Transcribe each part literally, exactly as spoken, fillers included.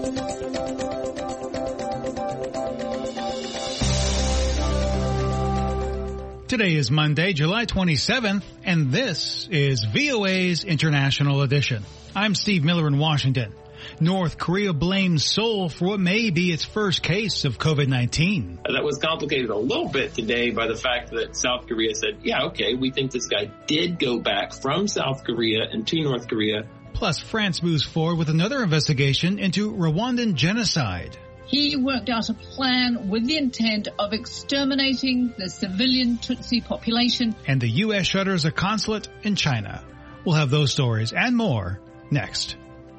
Today is Monday, July twenty-seventh, and this is V O A's International Edition. I'm Steve Miller in Washington. North Korea blames Seoul for what may be its first case of COVID nineteen. That was complicated a little bit today by the fact that South Korea said, yeah, okay, we think this guy did go back from South Korea and to North Korea. Plus, France moves forward with another investigation into Rwandan genocide. He worked out a plan with the intent of exterminating the civilian Tutsi population. And the U S shutters a consulate in China. We'll have those stories and more next.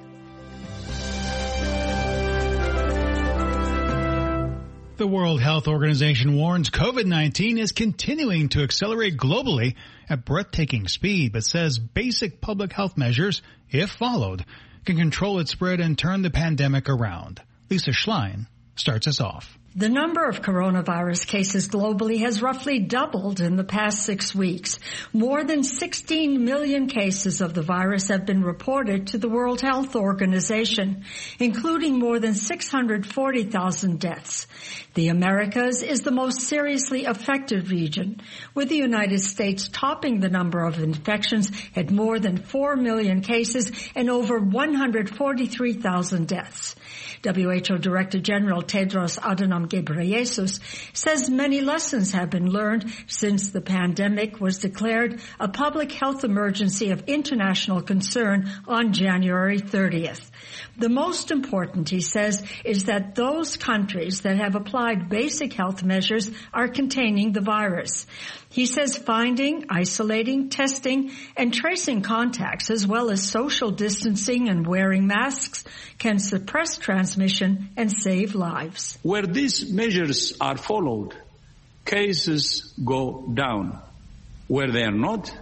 The World Health Organization warns COVID nineteen is continuing to accelerate globally at breathtaking speed, but says basic public health measures, if followed, can control its spread and turn the pandemic around. Lisa Schlein starts us off. The number of coronavirus cases globally has roughly doubled in the past six weeks. More than sixteen million cases of the virus have been reported to the World Health Organization, including more than six hundred forty thousand deaths. The Americas is the most seriously affected region, with the United States topping the number of infections at more than four million cases and over one hundred forty-three thousand deaths. W H O Director General Tedros Adhanom Ghebreyesus says many lessons have been learned since the pandemic was declared a public health emergency of international concern on January thirtieth. The most important, he says, is that those countries that have applied basic health measures are containing the virus. He says finding, isolating, testing, and tracing contacts, as well as social distancing and wearing masks, can suppress transmission and save lives. Where these measures are followed, cases go down. Where they are not,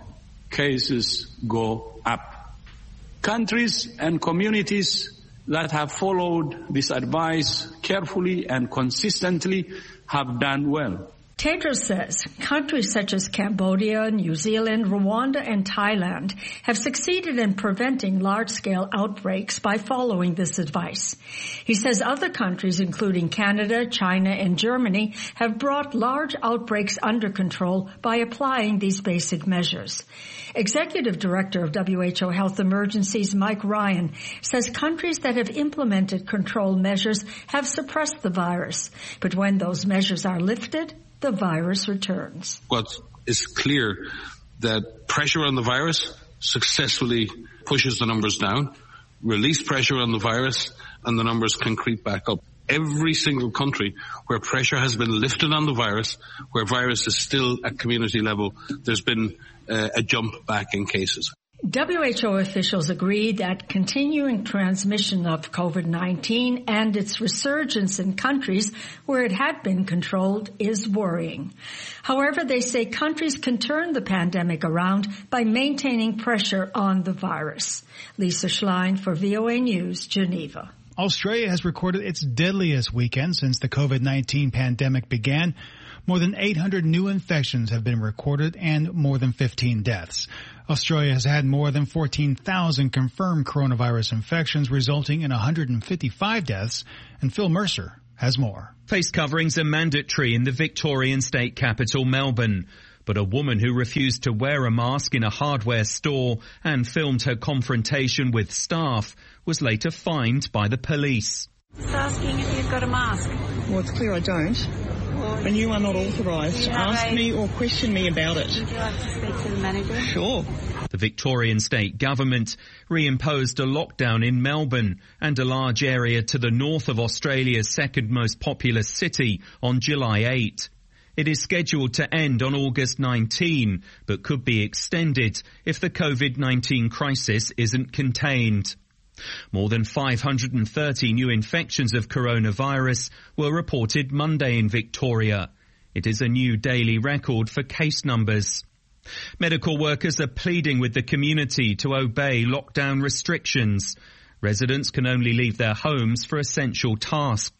cases go up. Countries and communities that have followed this advice carefully and consistently have done well. Tedros says countries such as Cambodia, New Zealand, Rwanda, and Thailand have succeeded in preventing large-scale outbreaks by following this advice. He says other countries, including Canada, China, and Germany, have brought large outbreaks under control by applying these basic measures. Executive Director of W H O Health Emergencies, Mike Ryan, says countries that have implemented control measures have suppressed the virus. But when those measures are lifted, the virus returns. What is clear that pressure on the virus successfully pushes the numbers down, release pressure on the virus, and the numbers can creep back up. Every single country where pressure has been lifted on the virus, where virus is still at community level, there's been uh, a jump back in cases. W H O officials agree that continuing transmission of COVID nineteen and its resurgence in countries where it had been controlled is worrying. However, they say countries can turn the pandemic around by maintaining pressure on the virus. Lisa Schlein for V O A News, Geneva. Australia has recorded its deadliest weekend since the COVID nineteen pandemic began. More than eight hundred new infections have been recorded and more than fifteen deaths. Australia has had more than fourteen thousand confirmed coronavirus infections, resulting in one hundred fifty-five deaths. And Phil Mercer has more. Face coverings are mandatory in the Victorian state capital, Melbourne. But a woman who refused to wear a mask in a hardware store and filmed her confrontation with staff was later fined by the police. Just asking if you've got a mask. Well, it's clear I don't. Well, and you are not authorised. Ask a... me or question me about it. Would you like to speak to the manager? Sure. The Victorian state government reimposed a lockdown in Melbourne and a large area to the north of Australia's second most populous city on July eighth. It is scheduled to end on August nineteenth, but could be extended if the COVID nineteen crisis isn't contained. More than five hundred thirty new infections of coronavirus were reported Monday in Victoria. It is a new daily record for case numbers. Medical workers are pleading with the community to obey lockdown restrictions. Residents can only leave their homes for essential tasks.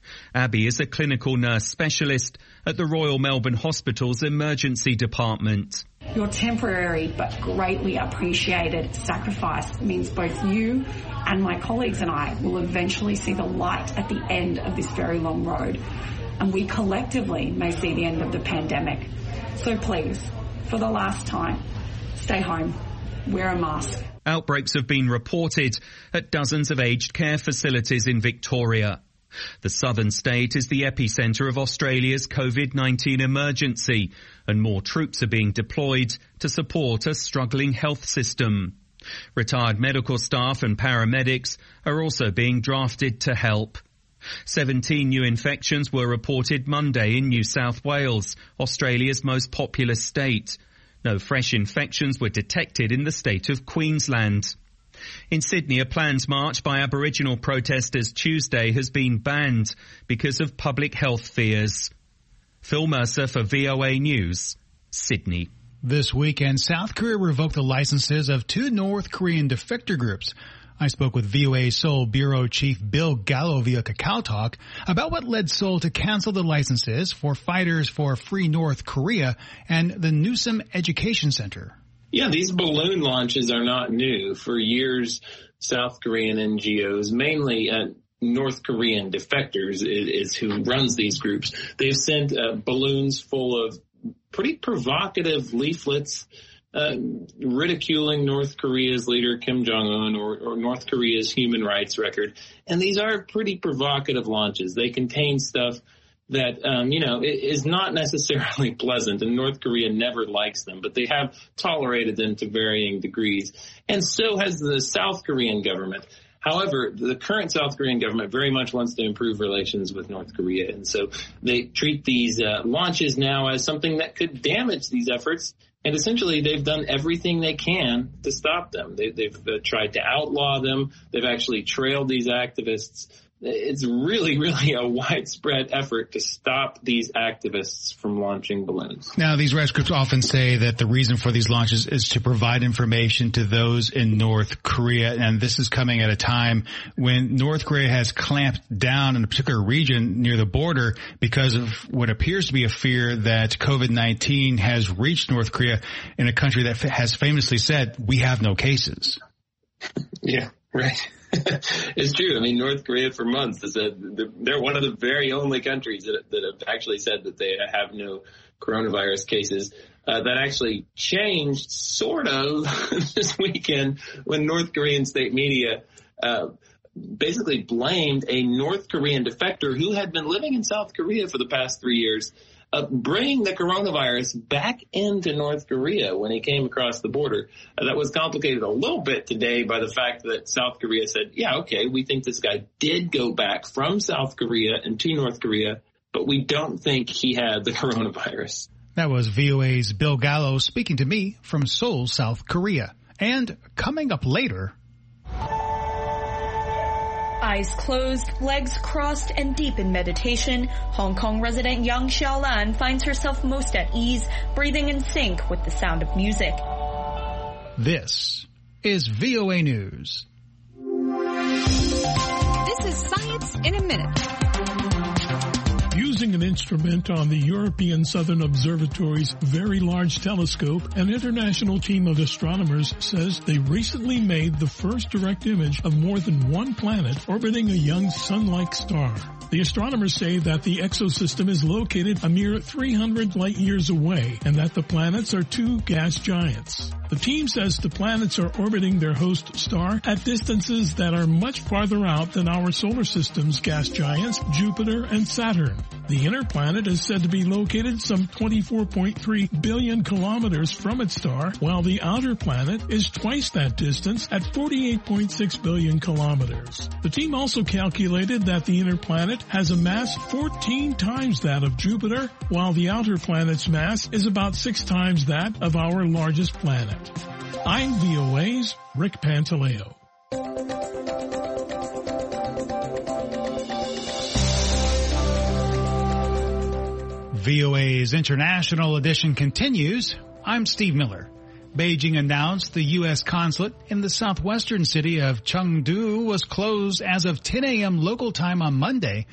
Abby is a clinical nurse specialist at the Royal Melbourne Hospital's emergency department. Your temporary but greatly appreciated sacrifice means both you and my colleagues and I will eventually see the light at the end of this very long road, and we collectively may see the end of the pandemic. So please, for the last time, stay home, wear a mask. Outbreaks have been reported at dozens of aged care facilities in Victoria. The southern state is the epicentre of Australia's COVID nineteen emergency, and more troops are being deployed to support a struggling health system. Retired medical staff and paramedics are also being drafted to help. seventeen new infections were reported Monday in New South Wales, Australia's most populous state. No fresh infections were detected in the state of Queensland. In Sydney, a planned march by Aboriginal protesters Tuesday has been banned because of public health fears. Phil Mercer for V O A News, Sydney. This weekend, South Korea revoked the licenses of two North Korean defector groups. I spoke with V O A Seoul Bureau Chief Bill Gallo via Kakao Talk about what led Seoul to cancel the licenses for Fighters for Free North Korea and the Newsom Education Center. Yeah, these balloon launches are not new. For years, South Korean N G Os, mainly uh, North Korean defectors, is, is who runs these groups. They've sent uh, balloons full of pretty provocative leaflets uh, ridiculing North Korea's leader Kim Jong-un or, or North Korea's human rights record. And these are pretty provocative launches. They contain stuff that, um, you know, is not necessarily pleasant, and North Korea never likes them, but they have tolerated them to varying degrees. And so has the South Korean government. However, the current South Korean government very much wants to improve relations with North Korea, and so they treat these uh, launches now as something that could damage these efforts, and essentially they've done everything they can to stop them. They, they've uh, tried to outlaw them. They've actually trailed these activists. It's really, really a widespread effort to stop these activists from launching balloons. Now, these rescue groups often say that the reason for these launches is to provide information to those in North Korea, and this is coming at a time when North Korea has clamped down in a particular region near the border because of what appears to be a fear that COVID nineteen has reached North Korea in a country that has famously said, we have no cases. Yeah, right. It's true. I mean, North Korea for months has said they're one of the very only countries that, that have actually said that they have no coronavirus cases. Uh, that actually changed sort of this weekend when North Korean state media uh, basically blamed a North Korean defector who had been living in South Korea for the past three years, Uh, bringing the coronavirus back into North Korea when he came across the border. Uh, that was complicated a little bit today by the fact that South Korea said, yeah, okay, we think this guy did go back from South Korea into North Korea, but we don't think he had the coronavirus. That was V O A's Bill Gallo speaking to me from Seoul, South Korea. And coming up later... Eyes closed, legs crossed, and deep in meditation, Hong Kong resident Yang Xiaolan finds herself most at ease, breathing in sync with the sound of music. This is V O A News. This is Science in a Minute. Using an instrument on the European Southern Observatory's Very Large Telescope, an international team of astronomers says they recently made the first direct image of more than one planet orbiting a young sun-like star. The astronomers say that the exosystem is located a mere three hundred light years away and that the planets are two gas giants. The team says the planets are orbiting their host star at distances that are much farther out than our solar system's gas giants, Jupiter and Saturn. The inner planet is said to be located some twenty-four point three billion kilometers from its star, while the outer planet is twice that distance at forty-eight point six billion kilometers. The team also calculated that the inner planet has a mass fourteen times that of Jupiter, while the outer planet's mass is about six times that of our largest planet. I'm V O A's Rick Pantaleo. V O A's International Edition continues. I'm Steve Miller. Beijing announced the U S consulate in the southwestern city of Chengdu was closed as of ten a.m. local time on Monday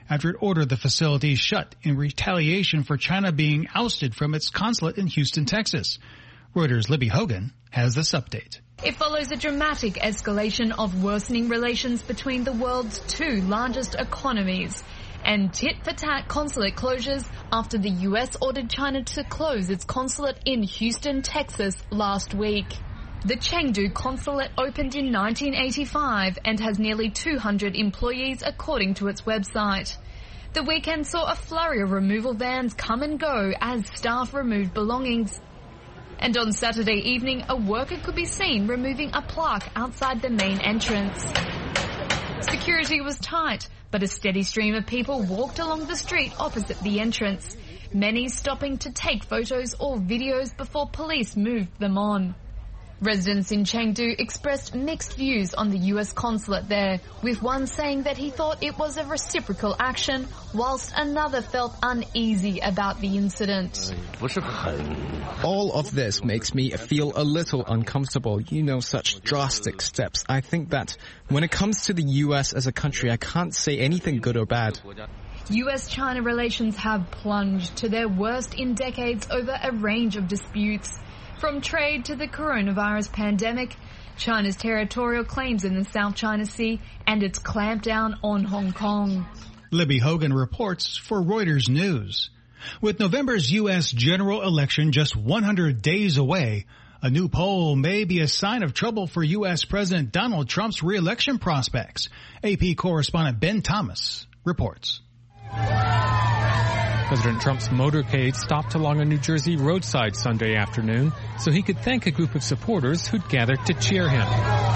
after it ordered the facility shut in retaliation for China being ousted from its consulate in Houston, Texas. Reuters' Libby Hogan has this update. It follows a dramatic escalation of worsening relations between the world's two largest economies and tit-for-tat consulate closures after the U S ordered China to close its consulate in Houston, Texas last week. The Chengdu consulate opened in nineteen eighty-five and has nearly two hundred employees according to its website. The weekend saw a flurry of removal vans come and go as staff removed belongings. And on Saturday evening, a worker could be seen removing a plaque outside the main entrance. Security was tight, but a steady stream of people walked along the street opposite the entrance, many stopping to take photos or videos before police moved them on. Residents in Chengdu expressed mixed views on the U S consulate there, with one saying that he thought it was a reciprocal action, whilst another felt uneasy about the incident. All of this makes me feel a little uncomfortable, you know, such drastic steps. I think that when it comes to the U S as a country, I can't say anything good or bad. U S-China relations have plunged to their worst in decades over a range of disputes. From trade to the coronavirus pandemic, China's territorial claims in the South China Sea, and its clampdown on Hong Kong. Libby Hogan reports for Reuters News. With November's U S general election just one hundred days away, a new poll may be a sign of trouble for U S President Donald Trump's re-election prospects. A P correspondent Ben Thomas reports. President Trump's motorcade stopped along a New Jersey roadside Sunday afternoon so he could thank a group of supporters who'd gathered to cheer him.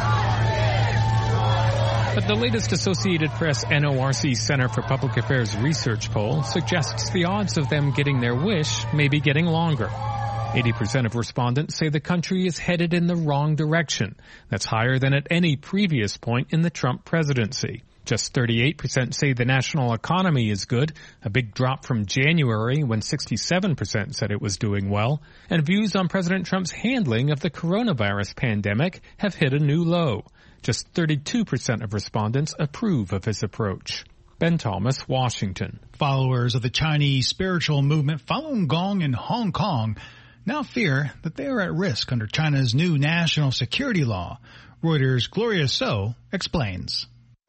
But the latest Associated Press N O R C Center for Public Affairs research poll suggests the odds of them getting their wish may be getting longer. eighty percent of respondents say the country is headed in the wrong direction. That's higher than at any previous point in the Trump presidency. Just thirty-eight percent say the national economy is good, a big drop from January when sixty-seven percent said it was doing well. And views on President Trump's handling of the coronavirus pandemic have hit a new low. Just thirty-two percent of respondents approve of his approach. Ben Thomas, Washington. Followers of the Chinese spiritual movement Falun Gong in Hong Kong now fear that they are at risk under China's new national security law. Reuters' Gloria So explains.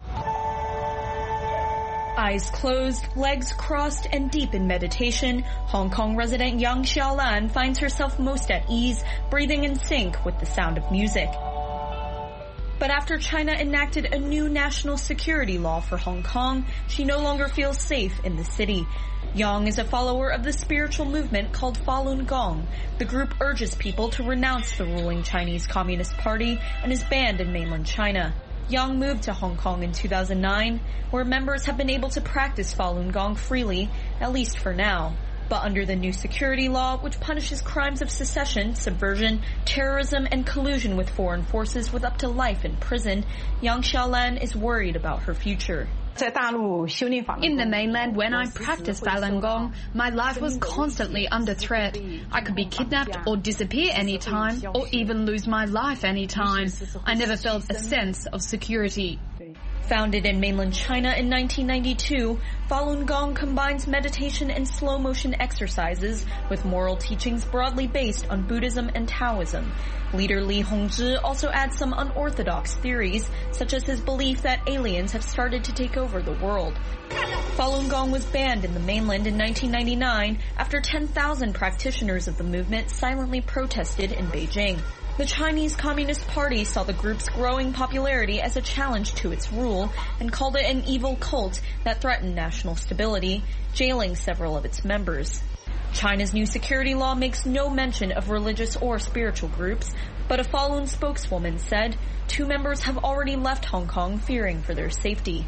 Eyes closed, legs crossed, and deep in meditation, Hong Kong resident Yang Xiaolan finds herself most at ease, breathing in sync with the sound of music. But after China enacted a new national security law for Hong Kong, she no longer feels safe in the city. Yang is a follower of the spiritual movement called Falun Gong. The group urges people to renounce the ruling Chinese Communist Party and is banned in mainland China. Yang moved to Hong Kong in two thousand nine, where members have been able to practice Falun Gong freely, at least for now. But under the new security law, which punishes crimes of secession, subversion, terrorism, and collusion with foreign forces with up to life in prison, Yang Xiaolan is worried about her future. In the mainland, when I practiced Falun Gong, my life was constantly under threat. I could be kidnapped or disappear anytime, or even lose my life anytime. I never felt a sense of security. Founded in mainland China in nineteen ninety-two, Falun Gong combines meditation and slow-motion exercises with moral teachings broadly based on Buddhism and Taoism. Leader Li Hongzhi also adds some unorthodox theories, such as his belief that aliens have started to take over the world. Falun Gong was banned in the mainland in nineteen ninety-nine after ten thousand practitioners of the movement silently protested in Beijing. The Chinese Communist Party saw the group's growing popularity as a challenge to its rule and called it an evil cult that threatened national stability, jailing several of its members. China's new security law makes no mention of religious or spiritual groups, but a Falun spokeswoman said two members have already left Hong Kong fearing for their safety.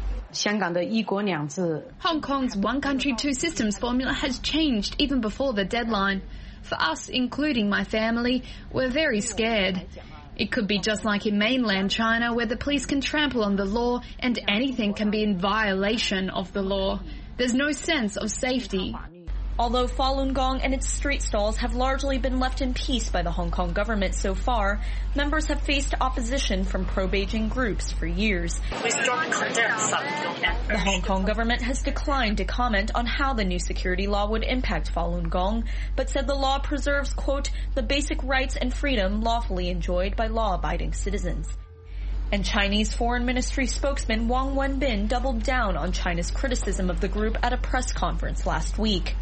Hong Kong's one country, two systems formula has changed even before the deadline. For us, including my family, we're very scared. It could be just like in mainland China, where the police can trample on the law and anything can be in violation of the law. There's no sense of safety. Although Falun Gong and its street stalls have largely been left in peace by the Hong Kong government so far, members have faced opposition from pro-Beijing groups for years. We strongly condemn Falun Gong. The Hong Kong government has declined to comment on how the new security law would impact Falun Gong, but said the law preserves, quote, the basic rights and freedom lawfully enjoyed by law-abiding citizens. And Chinese Foreign Ministry spokesman Wang Wenbin doubled down on China's criticism of the group at a press conference last week.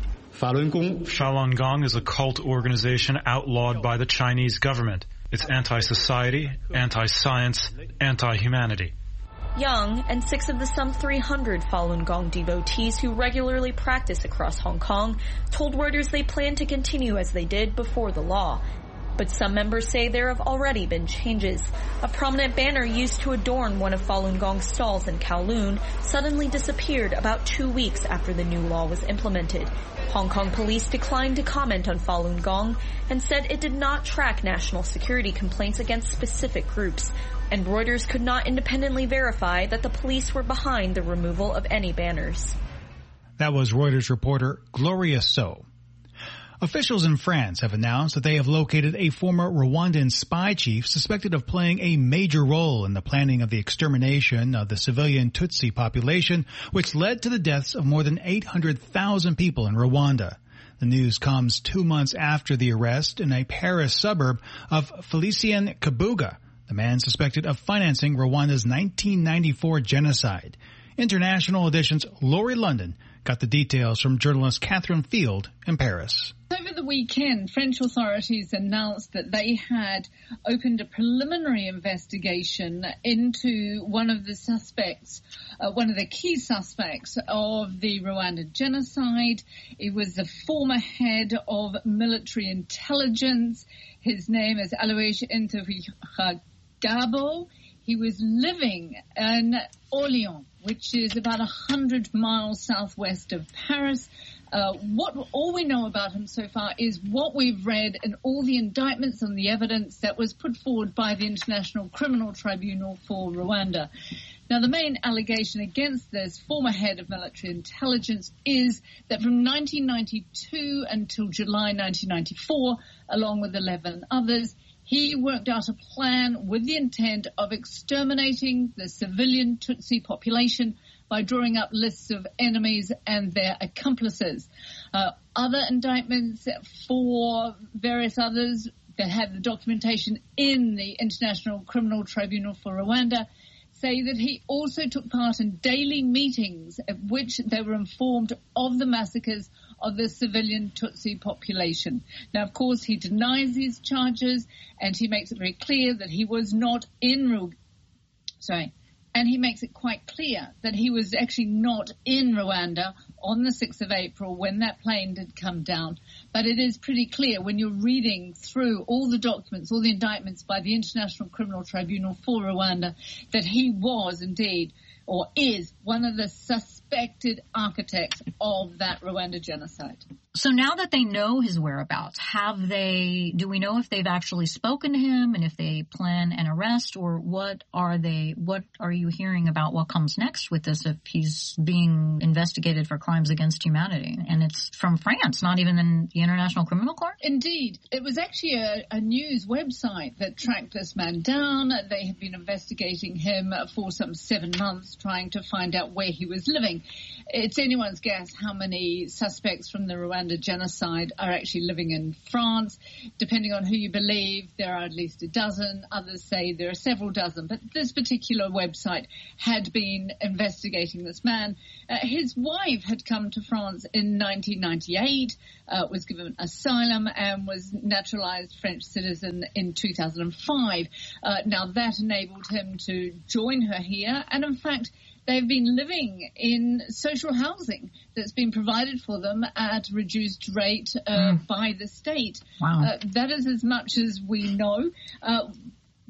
Falun Gong is a cult organization outlawed by the Chinese government. It's anti-society, anti-science, anti-humanity. Young and six of the some three hundred Falun Gong devotees who regularly practice across Hong Kong told Reuters they plan to continue as they did before the law. But some members say there have already been changes. A prominent banner used to adorn one of Falun Gong's stalls in Kowloon suddenly disappeared about two weeks after the new law was implemented. Hong Kong police declined to comment on Falun Gong and said it did not track national security complaints against specific groups. And Reuters could not independently verify that the police were behind the removal of any banners. That was Reuters reporter Gloria So. Officials in France have announced that they have located a former Rwandan spy chief suspected of playing a major role in the planning of the extermination of the civilian Tutsi population, which led to the deaths of more than eight hundred thousand people in Rwanda. The news comes two months after the arrest in a Paris suburb of Felicien Kabuga, the man suspected of financing Rwanda's nineteen ninety-four genocide. International Edition's Laurie London got the details from journalist Catherine Field in Paris. Over the weekend, French authorities announced that they had opened a preliminary investigation into one of the suspects, uh, one of the key suspects of the Rwanda genocide. It was the former head of military intelligence. His name is Alois Ntahigabo. He was living in Orléans, which is about one hundred miles southwest of Paris. Uh, what all we know about him so far is what we've read in all the indictments and the evidence that was put forward by the International Criminal Tribunal for Rwanda. Now, the main allegation against this former head of military intelligence is that from nineteen ninety-two until July nineteen ninety-four, along with eleven others, he worked out a plan with the intent of exterminating the civilian Tutsi population by drawing up lists of enemies and their accomplices. Uh, other indictments for various others that have the documentation in the International Criminal Tribunal for Rwanda say that he also took part in daily meetings at which they were informed of the massacres of the civilian Tutsi population. Now, of course, he denies these charges, and he makes it very clear that he was not in Ru- sorry, and he makes it quite clear that he was actually not in Rwanda on the sixth of April when that plane did come down. But it is pretty clear when you're reading through all the documents, all the indictments by the International Criminal Tribunal for Rwanda, that he was indeed, or is, one of the suspected architects of that Rwanda genocide. So now that they know his whereabouts, have they, do we know if they've actually spoken to him and if they plan an arrest, or what are they, what are you hearing about what comes next with this if he's being investigated for crimes against humanity? And it's from France, not even in the International Criminal Court? Indeed. It was actually a, a news website that tracked this man down. They had been investigating him for some seven months, trying to find out where he was living. It's anyone's guess how many suspects from the Rwanda genocide are actually living in France. Depending on who you believe, there are at least a dozen. Others say there are several dozen. But this particular website had been investigating this man. Uh, his wife had come to France in nineteen ninety-eight, uh, was given asylum, and was naturalized French citizen in two thousand five. Uh, now, that enabled him to join her here. And in fact, they've been living in social housing that's been provided for them at reduced rate uh, mm. by the state. Wow. Uh, that is as much as we know. Uh,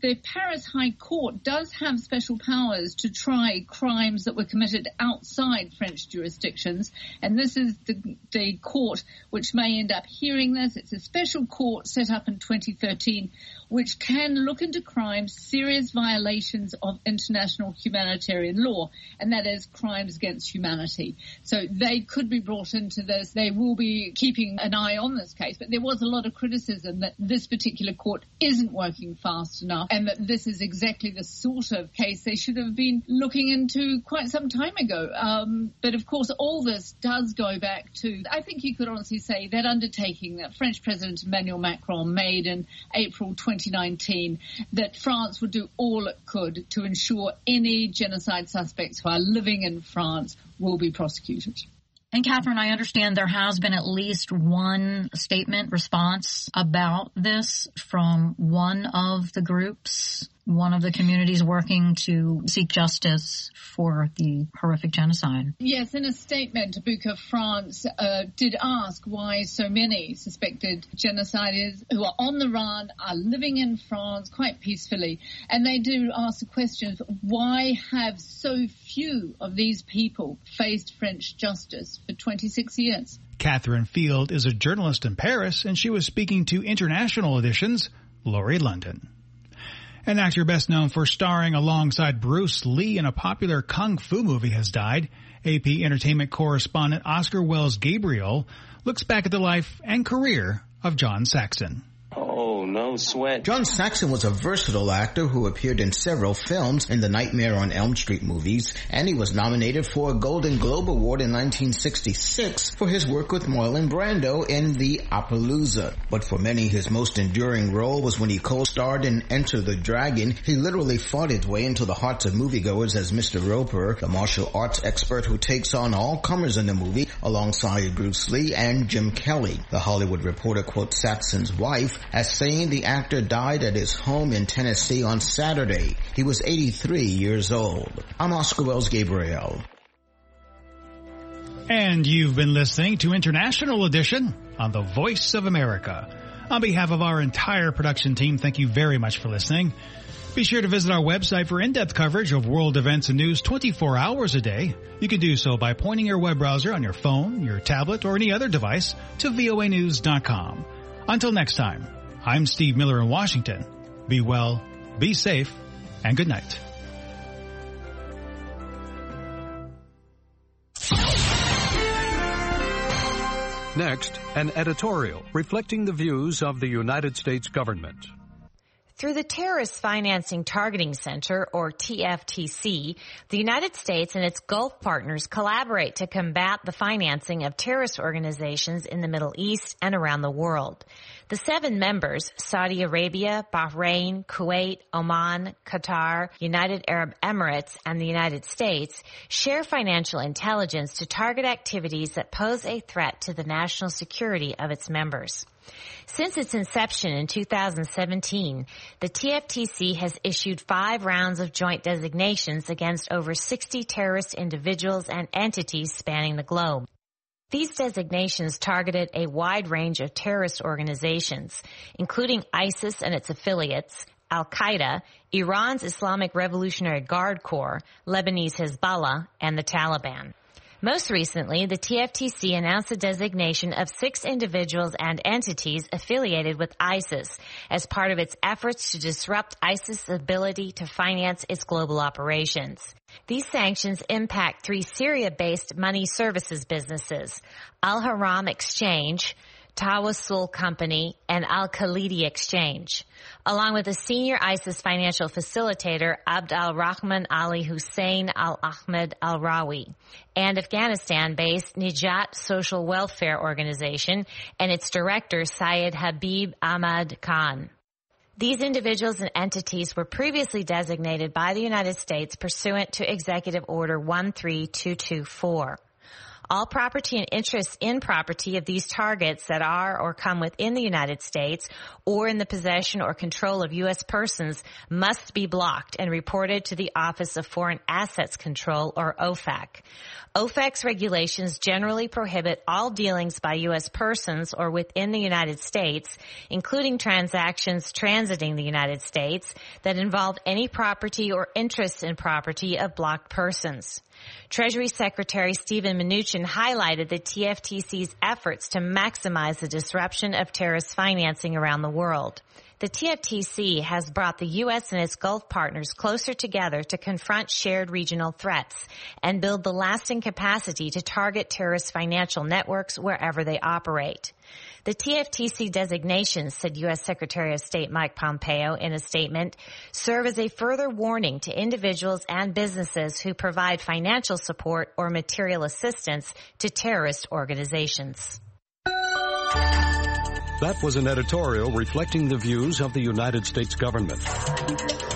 the Paris High Court does have special powers to try crimes that were committed outside French jurisdictions, and this is the, the court which may end up hearing this. It's a special court set up in twenty thirteen which can look into crimes, serious violations of international humanitarian law, and that is crimes against humanity. So they could be brought into this. They will be keeping an eye on this case, but there was a lot of criticism that this particular court isn't working fast enough and that this is exactly the sort of case they should have been looking into quite some time ago. Um, but of course, all this does go back to, I think you could honestly say, that undertaking that French President Emmanuel Macron made in April twenty nineteen, that France would do all it could to ensure any genocide suspects who are living in France will be prosecuted. And Catherine, I understand there has been at least one statement response about this from one of the groups, one of the communities working to seek justice for the horrific genocide. Yes, in a statement, Buka France uh, did ask why so many suspected genociders who are on the run are living in France quite peacefully. And they do ask the question, why have so few of these people faced French justice for twenty-six years? Catherine Field is a journalist in Paris, and she was speaking to International Edition's Laurie London. An actor best known for starring alongside Bruce Lee in a popular kung fu movie has died. A P Entertainment correspondent Oscar Wells Gabriel looks back at the life and career of John Saxon. Oh, no sweat. John Saxon was a versatile actor who appeared in several films in the Nightmare on Elm Street movies, and he was nominated for a Golden Globe Award in nineteen sixty-six for his work with Marlon Brando in The Appaloosa. But for many, his most enduring role was when he co-starred in Enter the Dragon. He literally fought his way into the hearts of moviegoers as Mister Roper, the martial arts expert who takes on all comers in the movie alongside Bruce Lee and Jim Kelly. The Hollywood Reporter quotes Saxon's wife as saying the actor died at his home in Tennessee on Saturday. He was eighty-three years old. I'm Oscar Wells Gabriel. And you've been listening to International Edition on the Voice of America. On behalf of our entire production team, thank you very much for listening. Be sure to visit our website for in-depth coverage of world events and news twenty-four hours a day. You can do so by pointing your web browser on your phone, your tablet, or any other device to V O A news dot com. Until next time, I'm Steve Miller in Washington. Be well, be safe, and good night. Next, an editorial reflecting the views of the United States government. Through the Terrorist Financing Targeting Center, or T F T C, the United States and its Gulf partners collaborate to combat the financing of terrorist organizations in the Middle East and around the world. The seven members, Saudi Arabia, Bahrain, Kuwait, Oman, Qatar, United Arab Emirates, and the United States, share financial intelligence to target activities that pose a threat to the national security of its members. Since its inception in two thousand seventeen, the T F T C has issued five rounds of joint designations against over sixty terrorist individuals and entities spanning the globe. These designations targeted a wide range of terrorist organizations, including ISIS and its affiliates, Al-Qaeda, Iran's Islamic Revolutionary Guard Corps, Lebanese Hezbollah, and the Taliban. Most recently, the T F T C announced the designation of six individuals and entities affiliated with ISIS as part of its efforts to disrupt ISIS's ability to finance its global operations. These sanctions impact three Syria-based money services businesses, Al-Haram Exchange, Tawassul Company, and Al-Khalidi Exchange, along with a senior ISIS financial facilitator, Abd al-Rahman Ali Hussein al-Ahmed al-Rawi, and Afghanistan-based Nijat Social Welfare Organization and its director, Syed Habib Ahmad Khan. These individuals and entities were previously designated by the United States pursuant to Executive Order one three two two four. All property and interests in property of these targets that are or come within the United States or in the possession or control of U S persons must be blocked and reported to the Office of Foreign Assets Control, or O F A C. O F A C's regulations generally prohibit all dealings by U S persons or within the United States, including transactions transiting the United States, that involve any property or interest in property of blocked persons. Treasury Secretary Steven Mnuchin highlighted the T F T C's efforts to maximize the disruption of terrorist financing around the world. The T F T C has brought the U S and its Gulf partners closer together to confront shared regional threats and build the lasting capacity to target terrorist financial networks wherever they operate. The T F T C designations, said U S Secretary of State Mike Pompeo in a statement, serve as a further warning to individuals and businesses who provide financial support or material assistance to terrorist organizations. That was an editorial reflecting the views of the United States government.